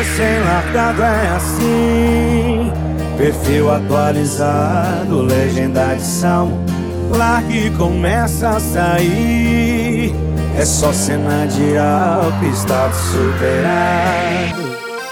recém-largado é assim, perfil atualizado, legenda adição, largue e começa a sair. É só cena de álcool, estado superado.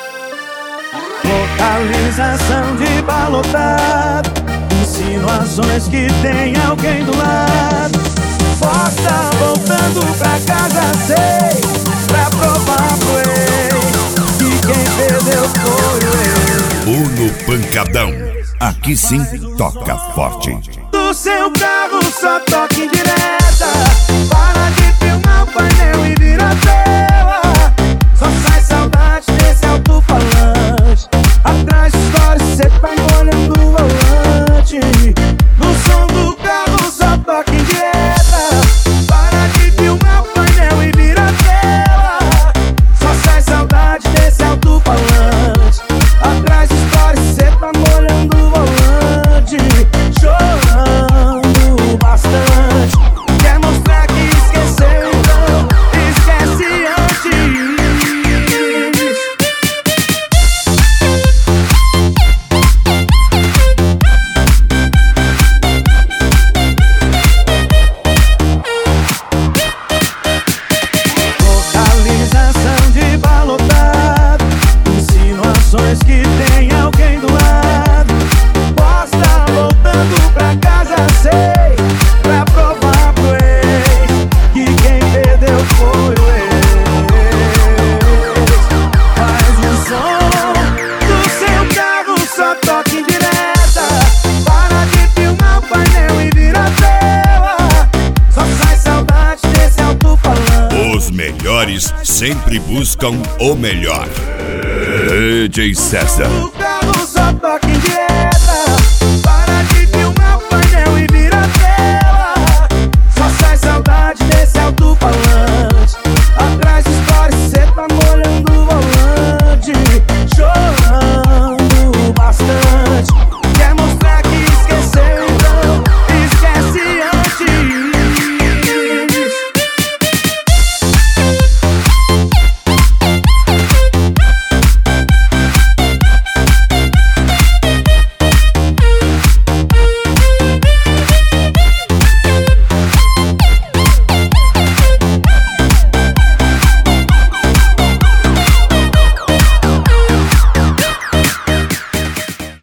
Localização de bar lotado, insinuações que tem alguém do lado. Posta voltando pra casa, sei, pra provar pro ex que quem perdeu foi o ex. Uno Pancadão, aqui sim toca forte. Do seu carro só toca indireta, para de filmar o painel e vira tela. Só sai saudade desse alto-falante, atrás de stories cê vai olhando o volante. No som do carro só toca indireta, para de filmar o painel e vira tela. Só sai saudade desse alto-falante, atrás de stories cê tá molhando o volante. Chorando bastante, quer mostrar que esqueceu, então esquece antes. Localização de bar lotado, insinuações que tem alguém do lado. Posta voltando pra casa, sei, pra provar pro ex que quem perdeu foi o ex. Faz o som do seu carro, só toca indireta, para de filmar o painel e vira tela. Só sai saudade desse alto-falante. Os melhores sempre buscam o melhor. DJ César.